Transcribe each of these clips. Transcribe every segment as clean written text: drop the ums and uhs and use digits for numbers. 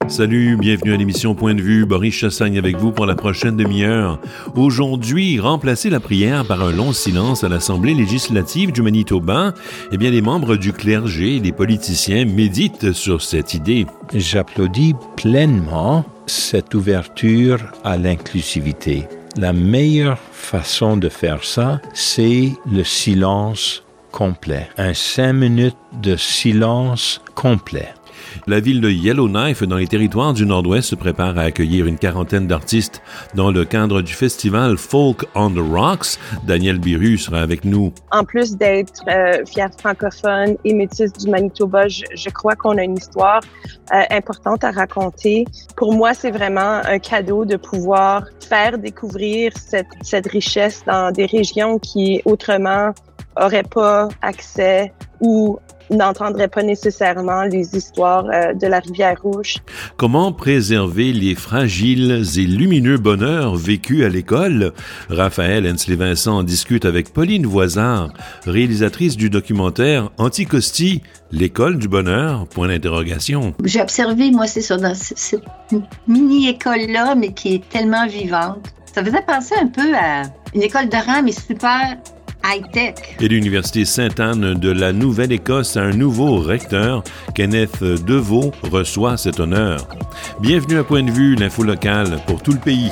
Salut, bienvenue à l'émission Point de vue. Boris Chassagne avec vous pour la prochaine demi-heure. Aujourd'hui, remplacer la prière par un long silence à l'Assemblée législative du Manitoba, les membres du clergé et les politiciens méditent sur cette idée. J'applaudis pleinement cette ouverture à l'inclusivité. La meilleure façon de faire ça, c'est le silence complet. 5 minutes de silence complet. La ville de Yellowknife, dans les territoires du Nord-Ouest, se prépare à accueillir une quarantaine d'artistes dans le cadre du festival Folk on the Rocks. Daniel Biru sera avec nous. En plus d'être fière francophone et métisse du Manitoba, je crois qu'on a une histoire importante à raconter. Pour moi, c'est vraiment un cadeau de pouvoir faire découvrir cette richesse dans des régions qui autrement n'auraient pas accès ou n'entendrait pas nécessairement les histoires de la Rivière-Rouge. Comment préserver les fragiles et lumineux bonheurs vécus à l'école? Raphaël Hensley-Vincent en discute avec Pauline Voisard, réalisatrice du documentaire Anticosti, l'école du bonheur, ? J'ai observé, moi, c'est ça, dans cette mini-école-là, mais qui est tellement vivante. Ça faisait penser un peu à une école de rang, mais super high-tech. Et l'Université Sainte-Anne de la Nouvelle-Écosse a un nouveau recteur. Kenneth Deveau reçoit cet honneur. Bienvenue à Point de vue, l'info locale pour tout le pays.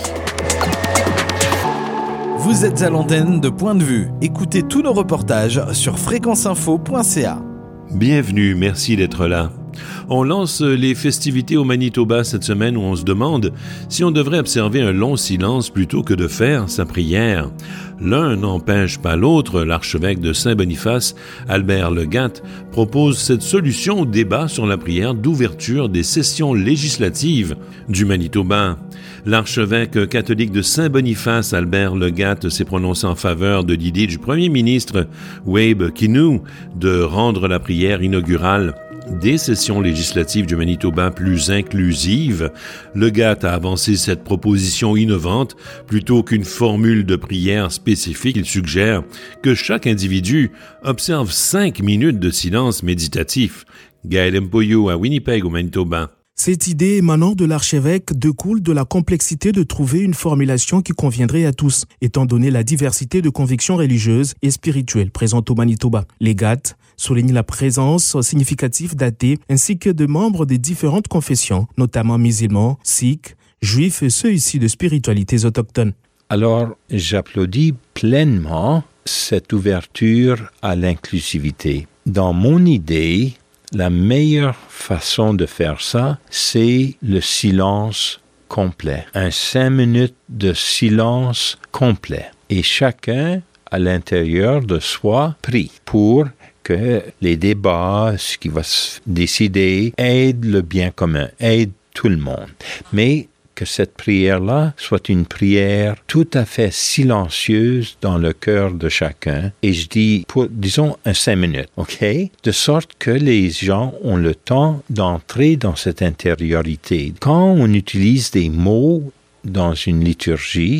Vous êtes à l'antenne de Point de vue. Écoutez tous nos reportages sur fréquenceinfo.ca. Bienvenue, merci d'être là. On lance les festivités au Manitoba cette semaine où on se demande si on devrait observer un long silence plutôt que de faire sa prière. L'un n'empêche pas l'autre. L'archevêque de Saint-Boniface, Albert Legatte, propose cette solution au débat sur la prière d'ouverture des sessions législatives du Manitoba. L'archevêque catholique de Saint-Boniface, Albert Legatte, s'est prononcé en faveur de l'idée du premier ministre Wayne Kinew de rendre la prière inaugurale des sessions législatives du Manitoba plus inclusives. Legatte a avancé cette proposition innovante. Plutôt qu'une formule de prière spécifique, il suggère que chaque individu observe 5 minutes de silence méditatif. Gaël Mpoyo à Winnipeg, au Manitoba. Cette idée émanant de l'archevêque découle de la complexité de trouver une formulation qui conviendrait à tous, étant donné la diversité de convictions religieuses et spirituelles présentes au Manitoba. Legatte souligne la présence significative d'athées ainsi que de membres des différentes confessions, notamment musulmans, sikhs, juifs et ceux issus de spiritualités autochtones. Alors, j'applaudis pleinement cette ouverture à l'inclusivité. Dans mon idée, la meilleure façon de faire ça, c'est le silence complet. 5 minutes de silence complet. Et chacun, à l'intérieur de soi, prie pour que les débats, ce qui va se décider, aident le bien commun, aident tout le monde. Mais que cette prière-là soit une prière tout à fait silencieuse dans le cœur de chacun. Et je dis, disons, 5 minutes, OK? De sorte que les gens ont le temps d'entrer dans cette intériorité. Quand on utilise des mots dans une liturgie,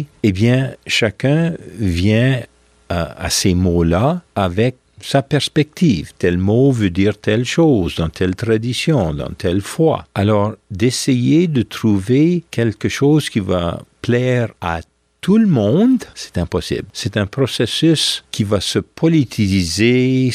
chacun vient à ces mots-là avec sa perspective. Tel mot veut dire telle chose, dans telle tradition, dans telle foi. Alors, d'essayer de trouver quelque chose qui va plaire à tout le monde, c'est impossible. C'est un processus qui va se politiser,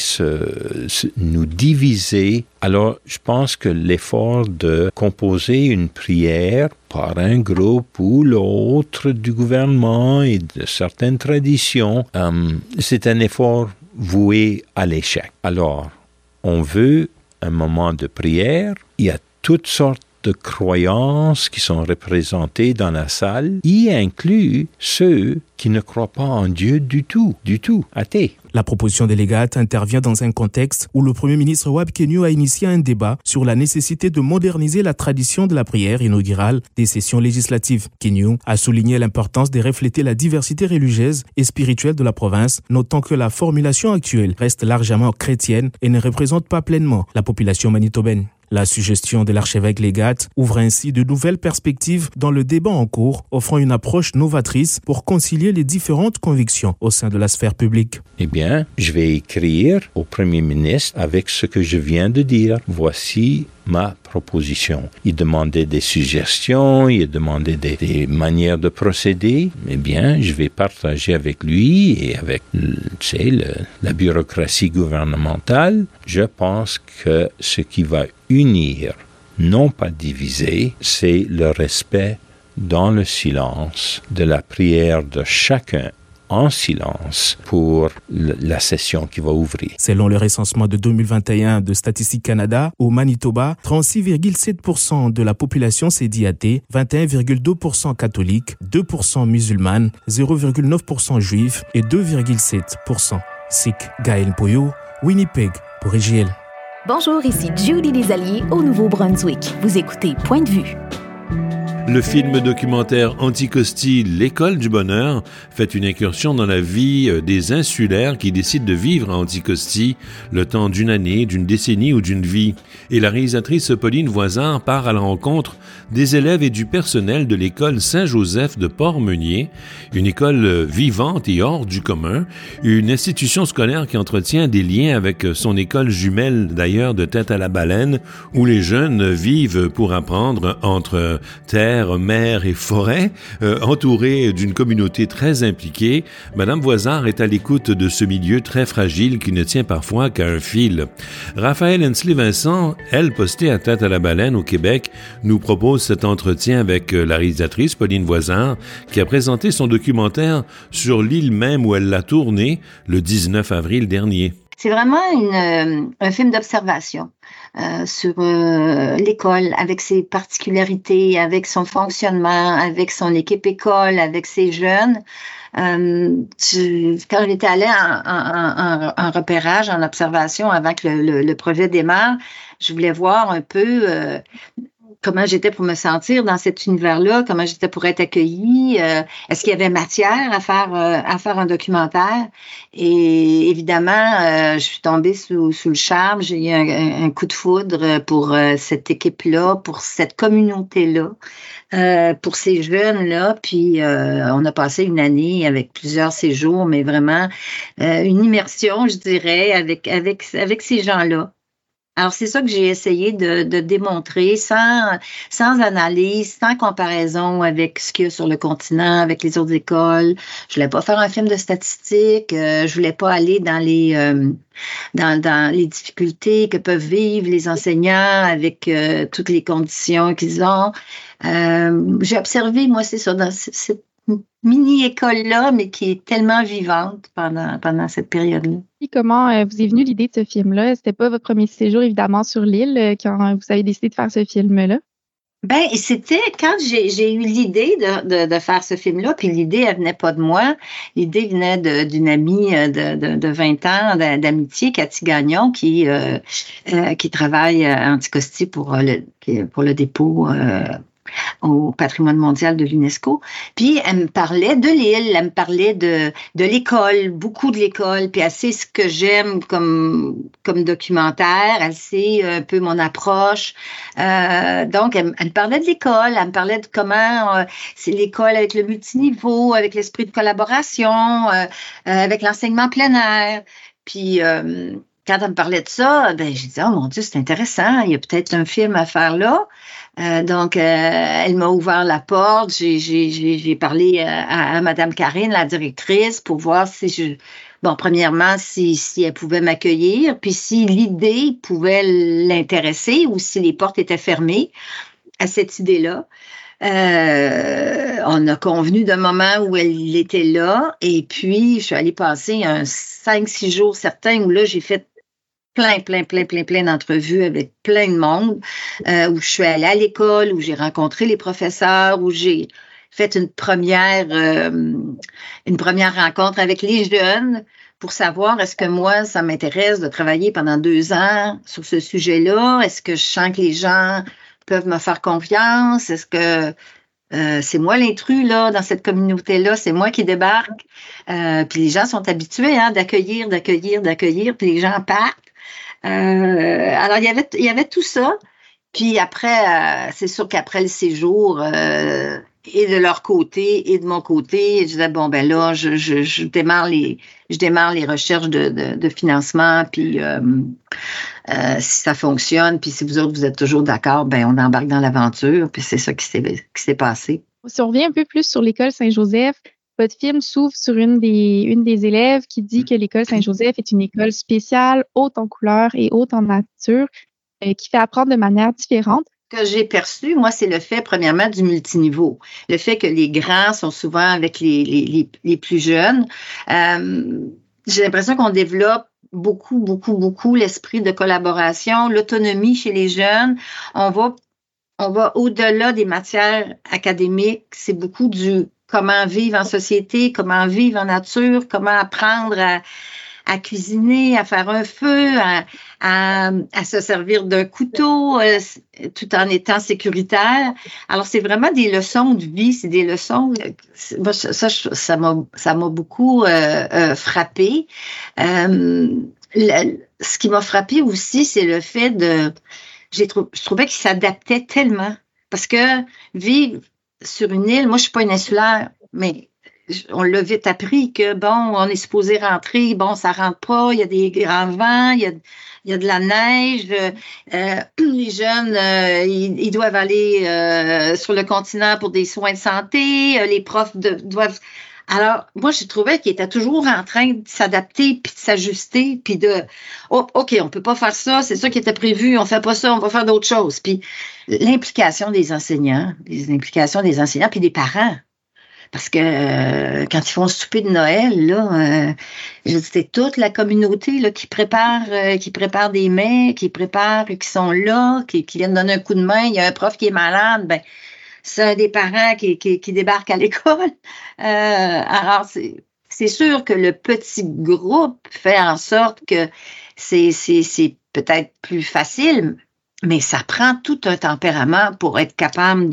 nous diviser. Alors, je pense que l'effort de composer une prière par un groupe ou l'autre du gouvernement et de certaines traditions, c'est un effort voué à l'échec. Alors, on veut un moment de prière. Il y a toutes sortes de croyances qui sont représentées dans la salle, y inclut ceux qui ne croient pas en Dieu du tout, athées. La proposition des Legatte intervient dans un contexte où le premier ministre Wayne Kinew a initié un débat sur la nécessité de moderniser la tradition de la prière inaugurale des sessions législatives. Kinew a souligné l'importance de refléter la diversité religieuse et spirituelle de la province, notant que la formulation actuelle reste largement chrétienne et ne représente pas pleinement la population manitobaine. La suggestion de l'archevêque Legatte ouvre ainsi de nouvelles perspectives dans le débat en cours, offrant une approche novatrice pour concilier les différentes convictions au sein de la sphère publique. Eh bien, je vais écrire au Premier ministre avec ce que je viens de dire. Voici ma proposition. Il demandait des suggestions, il demandait des manières de procéder. Eh bien, je vais partager avec lui et avec la bureaucratie gouvernementale. Je pense que ce qui va unir, non pas diviser, c'est le respect dans le silence de la prière de chacun en silence pour la session qui va ouvrir. Selon le recensement de 2021 de Statistique Canada, au Manitoba, 36,7% de la population s'est dit athée, 21,2% catholique, 2% musulmane, 0,9% juif et 2,7% sikh. Gaël Poyo, Winnipeg, pour RGL. Bonjour, ici Judy Desalliers au Nouveau-Brunswick. Vous écoutez Point de vue. Le film documentaire Anticosti, l'école du bonheur, fait une incursion dans la vie des insulaires qui décident de vivre à Anticosti le temps d'une année, d'une décennie ou d'une vie. Et la réalisatrice Pauline Voisard part à la rencontre des élèves et du personnel de l'école Saint-Joseph de Port-Meunier, une école vivante et hors du commun, une institution scolaire qui entretient des liens avec son école jumelle d'ailleurs de Tête-à-la-Baleine, où les jeunes vivent pour apprendre entre terre, mer et forêt, entourée d'une communauté très impliquée. Madame Voisard est à l'écoute de ce milieu très fragile qui ne tient parfois qu'à un fil. Raphaël Hensley-Vincent, elle, postée à Tête-à-la-Baleine au Québec, nous propose cet entretien avec la réalisatrice Pauline Voisard, qui a présenté son documentaire sur l'île même où elle l'a tourné le 19 avril dernier. C'est vraiment un film d'observation sur l'école, avec ses particularités, avec son fonctionnement, avec son équipe école, avec ses jeunes. Quand j'étais allée en repérage, en observation avant que le projet démarre, je voulais voir un peu comment j'étais pour me sentir dans cet univers-là, comment j'étais pour être accueillie, est-ce qu'il y avait matière à faire un documentaire. Et évidemment, je suis tombée sous le charme, j'ai eu un coup de foudre pour cette équipe-là, pour cette communauté-là, pour ces jeunes-là. Puis on a passé une année avec plusieurs séjours, mais vraiment une immersion, je dirais, avec ces gens-là. Alors, c'est ça que j'ai essayé de démontrer sans analyse, sans comparaison avec ce qu'il y a sur le continent, avec les autres écoles. Je voulais pas faire un film de statistiques, je voulais pas aller dans les difficultés que peuvent vivre les enseignants avec toutes les conditions qu'ils ont. J'ai observé, moi, c'est ça, dans cette mini-école-là, mais qui est tellement vivante pendant cette période-là. Et comment vous est venue l'idée de ce film-là? C'était pas votre premier séjour, évidemment, sur l'île quand vous avez décidé de faire ce film-là? Ben, c'était quand j'ai eu l'idée de faire ce film-là, puis l'idée, elle venait pas de moi. L'idée venait d'une amie de 20 ans d'amitié, Cathy Gagnon, qui travaille à Anticosti pour le dépôt au patrimoine mondial de l'UNESCO. Puis elle me parlait de l'île, elle me parlait de l'école, beaucoup de l'école, puis elle sait ce que j'aime comme documentaire, elle sait un peu mon approche. Donc elle me parlait de l'école, elle me parlait de comment c'est l'école avec le multiniveau, avec l'esprit de collaboration, avec l'enseignement plein air. Puis quand elle me parlait de ça, ben j'ai dit oh mon Dieu, c'est intéressant, il y a peut-être un film à faire là. Donc, elle m'a ouvert la porte. J'ai parlé à Madame Karine, la directrice, pour voir premièrement, si elle pouvait m'accueillir, puis si l'idée pouvait l'intéresser ou si les portes étaient fermées à cette idée-là. On a convenu d'un moment où elle était là, et puis je suis allée passer 5-6 jours certains où là, j'ai fait plein d'entrevues avec plein de monde, où je suis allée à l'école, où j'ai rencontré les professeurs, où j'ai fait une première rencontre avec les jeunes pour savoir est-ce que moi, ça m'intéresse de travailler pendant 2 ans sur ce sujet-là? Est-ce que je sens que les gens peuvent me faire confiance? Est-ce que c'est moi l'intrus là dans cette communauté-là, c'est moi qui débarque. Puis les gens sont habitués d'accueillir, puis les gens partent. Alors il y avait tout ça. Puis après, c'est sûr qu'après le séjour, et de leur côté et de mon côté. Je disais, bon, ben là, je démarre les recherches de financement, puis si ça fonctionne, puis si vous autres, vous êtes toujours d'accord, ben on embarque dans l'aventure, puis c'est ça qui s'est passé. Si on revient un peu plus sur l'école Saint-Joseph, votre film s'ouvre sur une des élèves qui dit que l'école Saint-Joseph est une école spéciale, haute en couleurs et haute en nature, qui fait apprendre de manière différente. Ce que j'ai perçu, moi, c'est le fait, premièrement, du multiniveau. Le fait que les grands sont souvent avec les plus jeunes. J'ai l'impression qu'on développe beaucoup l'esprit de collaboration, l'autonomie chez les jeunes. On va au-delà des matières académiques. C'est beaucoup du comment vivre en société, comment vivre en nature, comment apprendre à cuisiner, à faire un feu, à se servir d'un couteau, tout en étant sécuritaire. Alors, c'est vraiment des leçons de vie, c'est des leçons. Ça m'a beaucoup frappé. Ce qui m'a frappé aussi, c'est le fait je trouvais qu'il s'adaptait tellement. Parce que vivre sur une île, moi, je suis pas une insulaire, mais on l'a vite appris que, bon, on est supposé rentrer, bon, ça rentre pas, il y a des grands vents, il y a de la neige, les jeunes, ils doivent aller sur le continent pour des soins de santé, les profs doivent... Alors, moi, je trouvais qu'il était toujours en train de s'adapter, puis de s'ajuster, puis OK, on peut pas faire ça, c'est ça qui était prévu, on fait pas ça, on va faire d'autres choses. Puis l'implication des enseignants, puis des parents. Parce que quand ils font le souper de Noël, là, c'était toute la communauté là, qui prépare des mets, qui sont là, qui viennent donner un coup de main. Il y a un prof qui est malade, ben c'est un des parents qui débarque à l'école. Alors, c'est sûr que le petit groupe fait en sorte que c'est peut-être plus facile, mais ça prend tout un tempérament pour être capable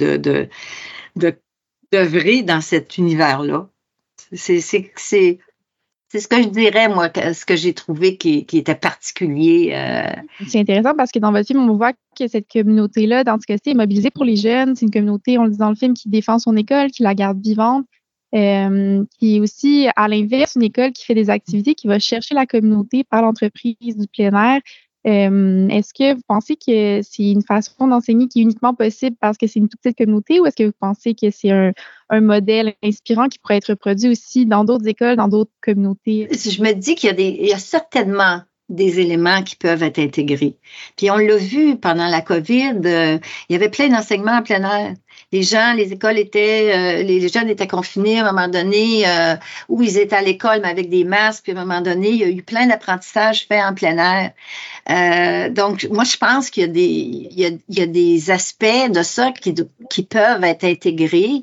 d'œuvrer dans cet univers-là. C'est ce que je dirais, moi, ce que j'ai trouvé qui était particulier. C'est intéressant parce que dans votre film, on voit que cette communauté-là d'Anticosti est mobilisée pour les jeunes. C'est une communauté, on le dit dans le film, qui défend son école, qui la garde vivante, qui est aussi, à l'inverse, une école qui fait des activités, qui va chercher la communauté par l'entreprise du plein air. Est-ce que vous pensez que c'est une façon d'enseigner qui est uniquement possible parce que c'est une toute petite communauté ou est-ce que vous pensez que c'est un modèle inspirant qui pourrait être reproduit aussi dans d'autres écoles, dans d'autres communautés? Je me dis qu'il y a certainement des éléments qui peuvent être intégrés. Puis on l'a vu pendant la COVID, il y avait plein d'enseignements en plein air. Les écoles étaient, les jeunes étaient confinés à un moment donné, où ils étaient à l'école, mais avec des masques, puis à un moment donné, il y a eu plein d'apprentissages faits en plein air. Donc, moi, je pense qu'il y a des aspects de ça qui peuvent être intégrés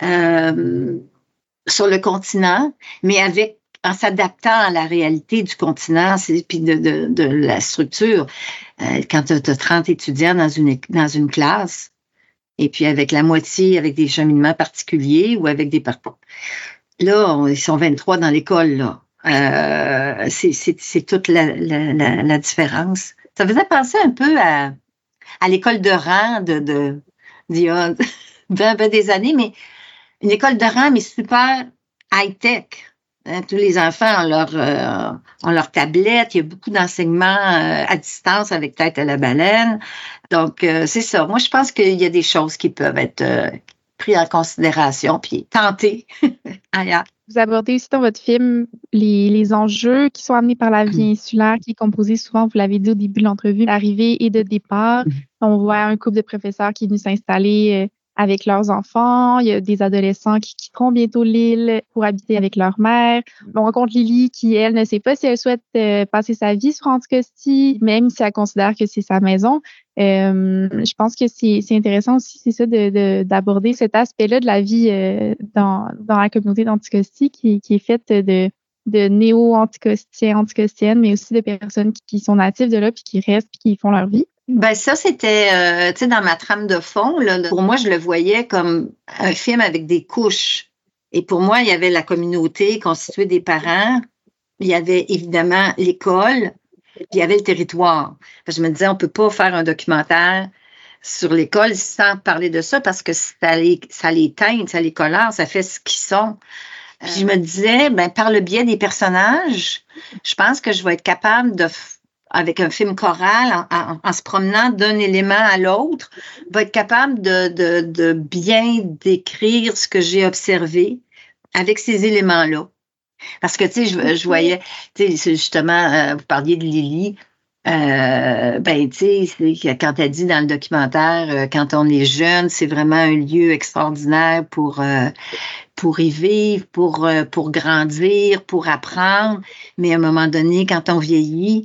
sur le continent, mais en s'adaptant à la réalité du continent, puis de la structure. Quand tu as 30 étudiants dans une classe, et puis avec la moitié, avec des cheminements particuliers ou avec des parcours. Là, ils sont 23 dans l'école, là. C'est toute la différence. Ça faisait penser un peu à l'école de rang d'il y a des années, mais une école de rang, mais super high-tech. Tous les enfants ont leur tablette. Il y a beaucoup d'enseignements à distance avec tête à la baleine. Donc, c'est ça. Moi, je pense qu'il y a des choses qui peuvent être prises en considération puis tentées ailleurs. Vous abordez aussi dans votre film les enjeux qui sont amenés par la vie insulaire, qui est composée souvent, vous l'avez dit au début de l'entrevue, d'arrivée et de départ. On voit un couple de professeurs qui est venu s'installer avec leurs enfants. Il y a des adolescents qui quitteront bientôt l'île pour habiter avec leur mère. On rencontre Lily qui, elle, ne sait pas si elle souhaite passer sa vie sur Anticosti, même si elle considère que c'est sa maison. Je pense que c'est intéressant aussi, c'est ça, d'aborder cet aspect-là de la vie dans la communauté d'Anticosti qui est faite de néo-anticostiens, anticostiennes, mais aussi de personnes qui sont natives de là puis qui restent puis qui font leur vie. Ben ça, c'était, tu sais, dans ma trame de fond, là, pour moi, je le voyais comme un film avec des couches. Et pour moi, il y avait la communauté constituée des parents, il y avait évidemment l'école, puis il y avait le territoire. Parce que je me disais, on peut pas faire un documentaire sur l'école sans parler de ça parce que ça les teinte, ça les colore, ça fait ce qu'ils sont. Puis je me disais, par le biais des personnages, je pense que je vais être capable avec un film choral, en se promenant d'un élément à l'autre, va être capable de bien décrire ce que j'ai observé avec ces éléments-là. Parce que, tu sais, je voyais, tu sais, justement, vous parliez de Lily, tu sais, quand elle dit dans le documentaire, quand on est jeune, c'est vraiment un lieu extraordinaire pour y vivre, pour grandir, pour apprendre. Mais à un moment donné, quand on vieillit,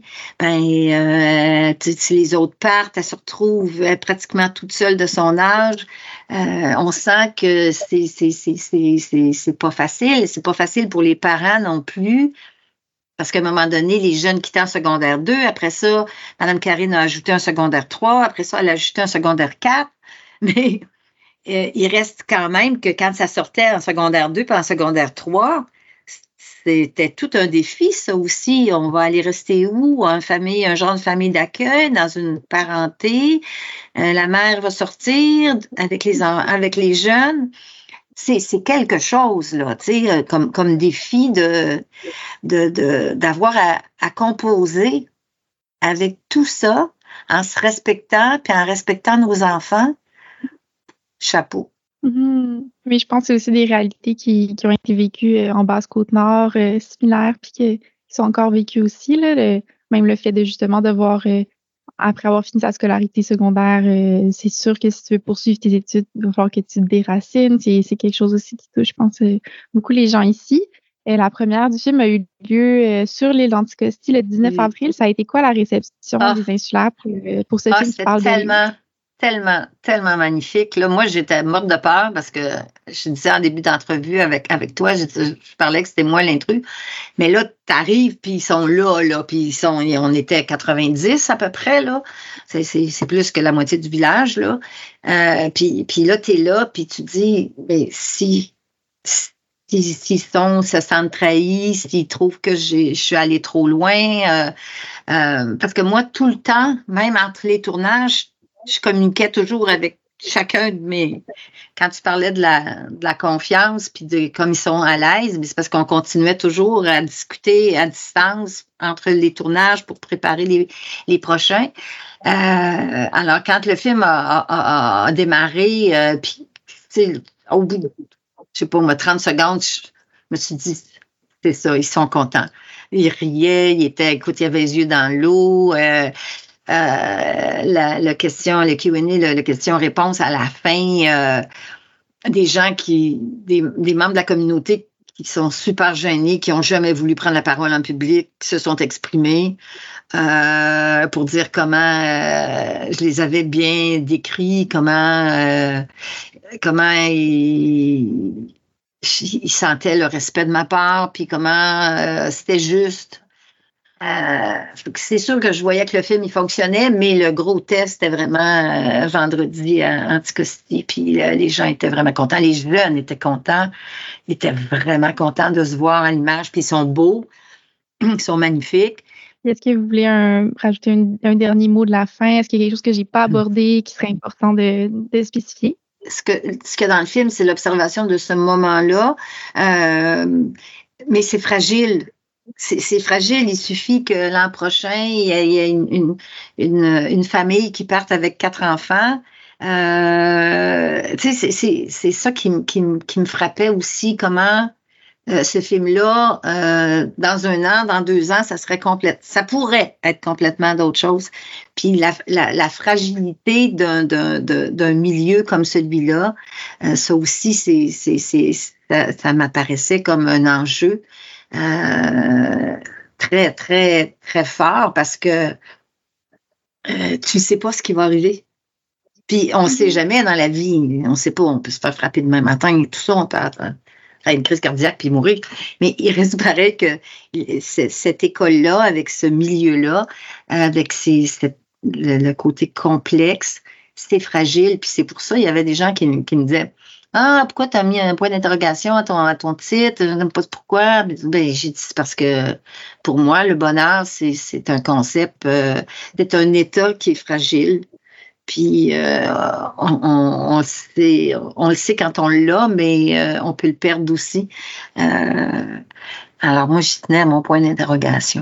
si les autres partent, elle se retrouve pratiquement toute seule de son âge. On sent que c'est pas facile. C'est pas facile pour les parents non plus. Parce qu'à un moment donné, les jeunes quittaient en secondaire 2. Après ça, Mme Karine a ajouté un secondaire 3. Après ça, elle a ajouté un secondaire 4. Mais il reste quand même que quand ça sortait en secondaire 2 puis en secondaire 3, c'était tout un défi, ça aussi. On va aller rester où? Un genre de famille d'accueil, dans une parenté. La mère va sortir avec les jeunes. C'est quelque chose, là, tu sais, comme défi d'avoir à composer avec tout ça en se respectant puis en respectant nos enfants. Chapeau. Mais je pense que c'est aussi des réalités qui ont été vécues en Basse-Côte-Nord, similaires, puis qui sont encore vécues aussi, là, même le fait de justement devoir, après avoir fini sa scolarité secondaire, c'est sûr que si tu veux poursuivre tes études, il va falloir que tu te déracines. C'est quelque chose aussi qui touche, je pense, beaucoup les gens ici. La première du film a eu lieu sur l'île d'Anticosti le 19 avril. Ça a été quoi la réception des insulaires pour ce film qui parle tellement magnifique. Là, moi, j'étais morte de peur parce que je disais en début d'entrevue avec toi, je parlais que c'était moi l'intrus. Mais là, t'arrives, puis ils sont là, puis on était 90 à peu près, là. C'est plus que la moitié du village, là. Puis là, t'es là, puis tu dis, s'ils se sentent trahis, s'ils trouvent que je suis allée trop loin. Parce que moi, tout le temps, même entre les tournages, je communiquais toujours avec chacun de mes... Quand tu parlais de la confiance, puis de comme ils sont à l'aise, c'est parce qu'on continuait toujours à discuter à distance entre les tournages pour préparer les prochains. Alors, quand le film a démarré, puis, tu sais, au bout de, je sais pas, 30 secondes, je me suis dit, c'est ça, ils sont contents. Ils riaient, il y avait les yeux dans l'eau. Le Q&A, le question-réponse à la fin, des gens des membres de la communauté qui sont super gênés, qui n'ont jamais voulu prendre la parole en public, qui se sont exprimés pour dire comment je les avais bien décrits, comment ils sentaient le respect de ma part, puis comment c'était juste. C'est sûr que je voyais que le film il fonctionnait, mais le gros test c'était vraiment vendredi à Anticosti, puis les gens étaient vraiment contents, les jeunes étaient contents, ils étaient vraiment contents de se voir à l'image, puis ils sont beaux, ils sont magnifiques. Est-ce que vous voulez rajouter un dernier mot de la fin? Est-ce qu'il y a quelque chose que j'ai pas abordé qui serait important de spécifier? Ce qu'il y a dans le film, c'est l'observation de ce moment-là, mais c'est fragile. C'est fragile. Il suffit que l'an prochain, il y ait une famille qui parte avec 4 enfants. Tu sais, c'est ça qui me frappait aussi, comment ce film-là, dans 1 an, dans 2 ans, ça pourrait être complètement d'autre chose. Puis la fragilité d'un milieu comme celui-là, ça aussi, ça m'apparaissait comme un enjeu très, très, très fort parce que tu sais pas ce qui va arriver. Puis on sait jamais dans la vie, on sait pas, on peut se faire frapper demain matin et tout ça, on peut faire une crise cardiaque puis mourir. Mais il reste pareil que cette école-là, avec ce milieu-là, avec le côté complexe, c'est fragile. Puis c'est pour ça, il y avait des gens qui me disaient pourquoi tu as mis un point d'interrogation à ton titre? Je ne sais pas pourquoi. J'ai dit, c'est parce que pour moi, le bonheur, c'est un concept, c'est un état qui est fragile. Puis on le sait quand on l'a, mais on peut le perdre aussi. Alors moi, j'y tenais à mon point d'interrogation.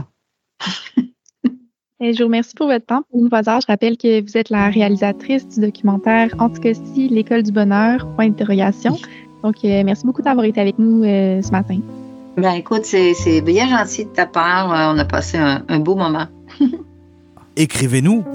Je vous remercie pour votre temps. Pour nous, je rappelle que vous êtes la réalisatrice du documentaire Anticosti, l'école du bonheur, point d'interrogation. Donc, merci beaucoup d'avoir été avec nous ce matin. Ben écoute, c'est bien gentil de ta part. On a passé un beau moment. Écrivez-nous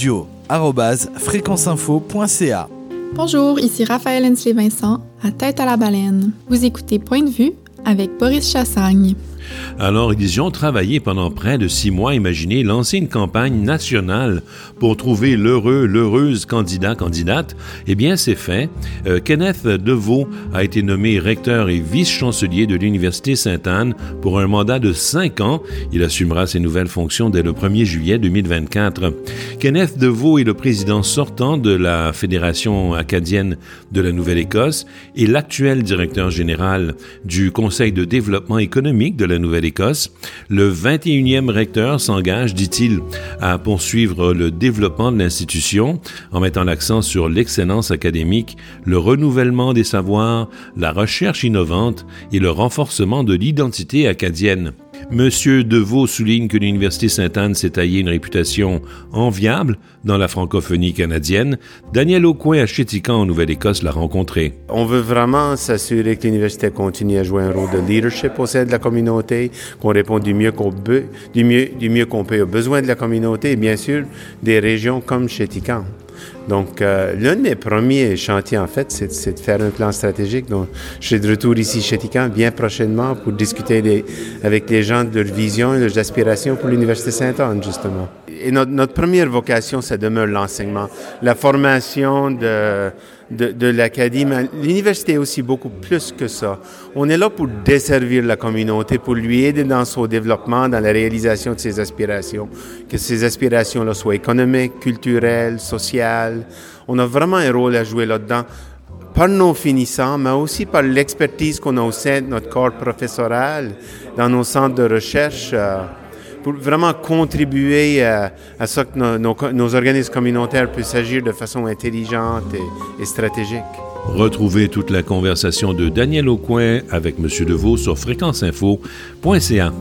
radio@fréquenceinfo.ca. Bonjour, ici Raphaël Hensley-Vincent, à Tête à la baleine. Vous écoutez Point de vue avec Boris Chassagne. Alors, ils ont travaillé pendant près de 6 mois, imaginez, lancer une campagne nationale pour trouver l'heureuse candidate. Eh bien, c'est fait. Kenneth DeVoe a été nommé recteur et vice-chancelier de l'Université Sainte-Anne pour un mandat de 5 ans. Il assumera ses nouvelles fonctions dès le 1er juillet 2024. Kenneth DeVoe est le président sortant de la Fédération acadienne de la Nouvelle-Écosse et l'actuel directeur général du Conseil de développement économique de la Nouvelle-Écosse. Le 21e recteur s'engage, dit-il, à poursuivre le développement de l'institution en mettant l'accent sur l'excellence académique, le renouvellement des savoirs, la recherche innovante et le renforcement de l'identité acadienne. Monsieur DeVoe souligne que l'Université Sainte-Anne s'est taillé une réputation enviable dans la francophonie canadienne. Daniel Aucoin à Chéticamp, en Nouvelle-Écosse, l'a rencontré. On veut vraiment s'assurer que l'université continue à jouer un rôle de leadership au sein de la communauté, qu'on répond du mieux qu'on peut aux besoins de la communauté et bien sûr des régions comme Chéticamp. Donc, l'un de mes premiers chantiers, en fait, c'est de faire un plan stratégique. Donc, je suis de retour ici chez Chéticamp bien prochainement pour discuter avec les gens de leur vision et de leurs aspirations pour l'Université Sainte-Anne, justement. Et notre première vocation, ça demeure l'enseignement, la formation de l'académie. L'université est aussi beaucoup plus que ça. On est là pour desservir la communauté, pour lui aider dans son développement, dans la réalisation de ses aspirations, que ces aspirations-là soient économiques, culturelles, sociales. On a vraiment un rôle à jouer là-dedans, par nos finissants, mais aussi par l'expertise qu'on a au sein de notre corps professoral, dans nos centres de recherche, pour vraiment contribuer à ça que nos organismes communautaires puissent agir de façon intelligente et stratégique. Retrouvez toute la conversation de Daniel Aucoin avec M. DeVoe sur fréquenceinfo.ca.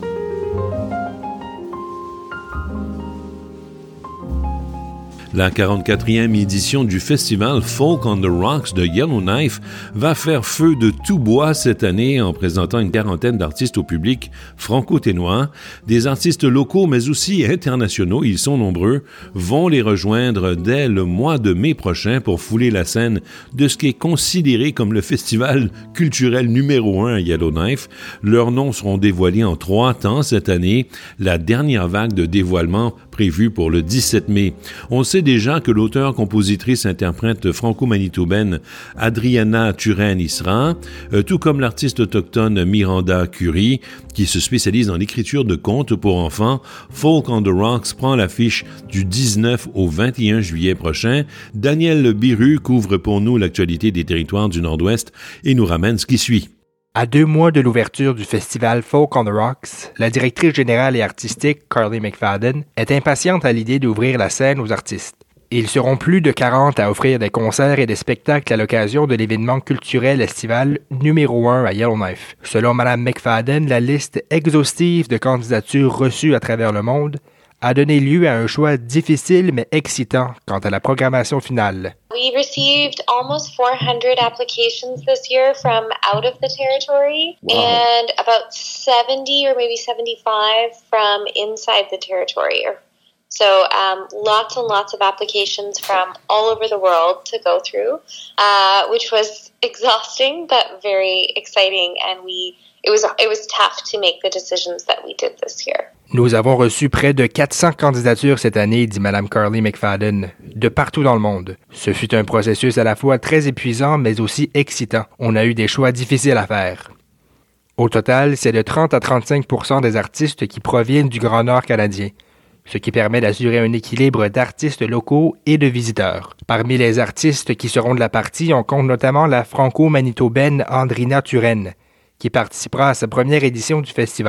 La 44e édition du festival Folk on the Rocks de Yellowknife va faire feu de tout bois cette année en présentant une quarantaine d'artistes au public franco-ténois. Des artistes locaux mais aussi internationaux, ils sont nombreux, vont les rejoindre dès le mois de mai prochain pour fouler la scène de ce qui est considéré comme le festival culturel numéro 1 à Yellowknife. Leurs noms seront dévoilés en 3 temps cette année, la dernière vague de dévoilement prévue pour le 17 mai. On sait déjà que l'auteur-compositrice-interprète franco-manitobaine Adriana Turenne y sera, tout comme l'artiste autochtone Miranda Curie, qui se spécialise dans l'écriture de contes pour enfants. Folk on the Rocks prend l'affiche du 19 au 21 juillet prochain. Daniel Biru couvre pour nous l'actualité des territoires du Nord-Ouest et nous ramène ce qui suit. À 2 mois de l'ouverture du festival Folk on the Rocks, la directrice générale et artistique Carly McFadden est impatiente à l'idée d'ouvrir la scène aux artistes. Ils seront plus de 40 à offrir des concerts et des spectacles à l'occasion de l'événement culturel estival numéro 1 à Yellowknife. Selon Mme McFadden, la liste exhaustive de candidatures reçues à travers le monde a donné lieu à un choix difficile mais excitant quant à la programmation finale. We received almost 400 applications this year from out of the territory, and about 70 or maybe 75 from inside the territory. So lots and lots of applications from all over the world to go through, which was exhausting but very exciting, and it was tough to make the decisions that we did this year. Nous avons reçu près de 400 candidatures cette année, dit Mme Carly McFadden, de partout dans le monde. Ce fut un processus à la fois très épuisant, mais aussi excitant. On a eu des choix difficiles à faire. Au total, c'est de 30 à 35% des artistes qui proviennent du Grand Nord canadien, ce qui permet d'assurer un équilibre d'artistes locaux et de visiteurs. Parmi les artistes qui seront de la partie, on compte notamment la franco-manitobaine Andrina Turenne, qui participera à sa première édition du festival.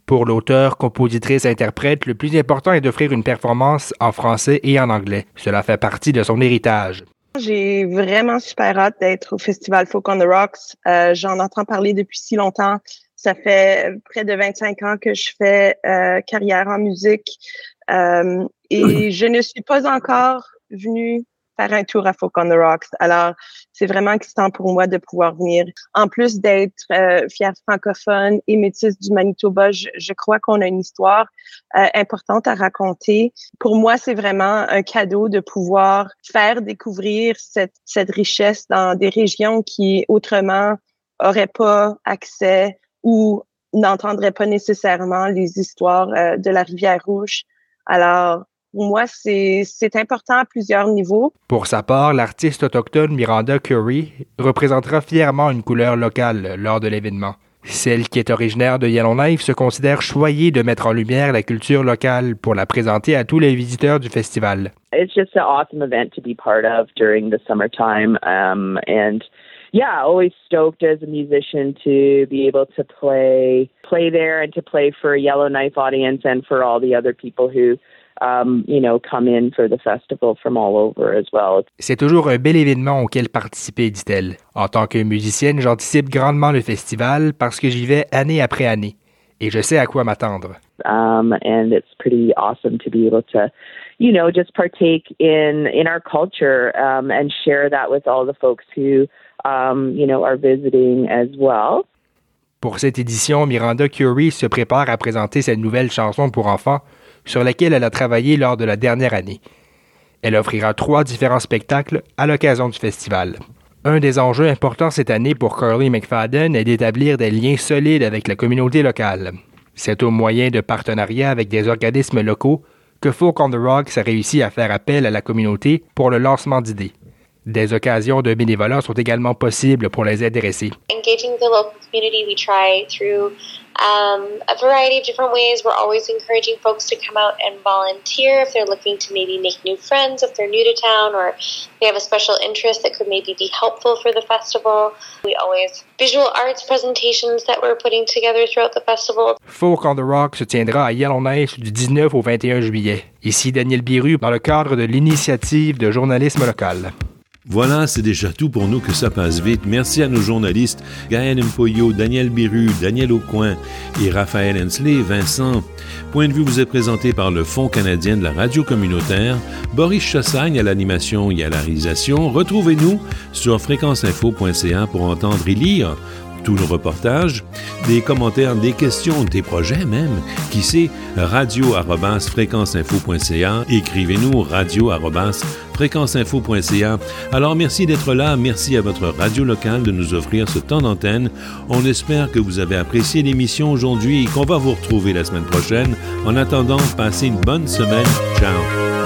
Pour l'auteur, compositrice, interprète, le plus important est d'offrir une performance en français et en anglais. Cela fait partie de son héritage. J'ai vraiment super hâte d'être au Festival Folk on the Rocks. J'en entends parler depuis si longtemps. Ça fait près de 25 ans que je fais carrière en musique et je ne suis pas encore venue faire un tour à Folk on the Rocks. Alors, c'est vraiment excitant pour moi de pouvoir venir. En plus d'être fière francophone et métisse du Manitoba, je crois qu'on a une histoire importante à raconter. Pour moi, c'est vraiment un cadeau de pouvoir faire découvrir cette richesse dans des régions qui autrement auraient pas accès ou n'entendraient pas nécessairement les histoires de la Rivière-Rouge. Alors, pour moi, c'est important à plusieurs niveaux. Pour sa part, l'artiste autochtone Miranda Curry représentera fièrement une couleur locale lors de l'événement. Celle qui est originaire de Yellowknife se considère choyée de mettre en lumière la culture locale pour la présenter à tous les visiteurs du festival. It's just an awesome event to be part of during the summertime, and yeah, always stoked as a musician to be able to play there and to play for a Yellowknife audience and for all the other people who come in for the festival from all over as well. C'est toujours un bel événement auquel participer, dit-elle. En tant que musicienne, j'anticipe grandement le festival parce que j'y vais année après année et je sais à quoi m'attendre. And it's pretty awesome to be able to, just partake in our culture and share that with all the folks who, are visiting as well. Pour cette édition, Miranda Curry se prépare à présenter cette nouvelle chanson pour enfants sur laquelle elle a travaillé lors de la dernière année. Elle offrira 3 différents spectacles à l'occasion du festival. Un des enjeux importants cette année pour Carly McFadden est d'établir des liens solides avec la communauté locale. C'est au moyen de partenariats avec des organismes locaux que Folk on the Rocks a réussi à faire appel à la communauté pour le lancement d'idées. Des occasions de bénévolat sont également possibles pour les intéressés. Engaging the local community, we try through a variety of different ways. We're always encouraging folks to come out and volunteer if they're looking to maybe make new friends, if they're new to town, or they have a special interest that could maybe be helpful for the festival. We always visual arts presentations that we're putting together throughout the festival. Folk on the Rocks se tiendra à Yellowknife du 19 au 21 juillet. Ici Daniel Biru dans le cadre de l'initiative de journalisme local. Voilà, c'est déjà tout pour nous que ça passe vite. Merci à nos journalistes Gaël Mpoyo, Daniel Biru, Daniel Aucoin et Raphaël Hensley, Vincent. Point de vue vous est présenté par le Fonds canadien de la radio communautaire, Boris Chassagne à l'animation et à la réalisation. Retrouvez-nous sur fréquenceinfo.ca pour entendre et lire tous nos reportages, des commentaires, des questions, des projets même. Qui sait, radio@fréquenceinfo.ca. Écrivez-nous radio@fréquenceinfo.ca. Alors merci d'être là, merci à votre radio locale de nous offrir ce temps d'antenne. On espère que vous avez apprécié l'émission aujourd'hui et qu'on va vous retrouver la semaine prochaine. En attendant, passez une bonne semaine. Ciao!